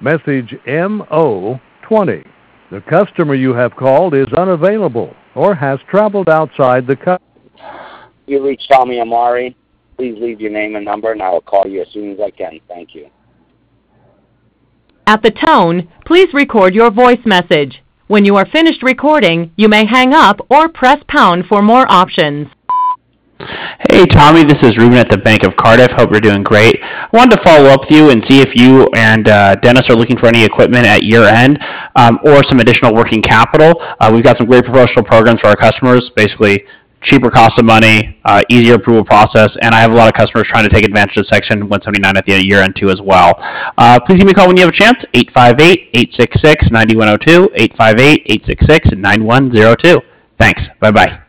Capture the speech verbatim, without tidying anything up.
message M O twenty. The customer you have called is unavailable or has traveled outside the country. You reached Tommy Amari. Please leave your name and number, and I will call you as soon as I can. Thank you. At the tone, please record your voice message. When you are finished recording, you may hang up or press pound for more options. Hey Tommy, this is Ruben at the Bank of Cardiff. Hope you're doing great. I wanted to follow up with you and see if you and uh, Dennis are looking for any equipment at year end um, or some additional working capital. Uh, we've got some great promotional programs for our customers, basically cheaper cost of money, uh, easier approval process, and I have a lot of customers trying to take advantage of Section one seventy-nine at the end of year end too as well. Uh, please give me a call when you have a chance, eight five eight, eight six six, nine one zero two, eight five eight, eight six six, nine one zero two. Thanks. Bye-bye.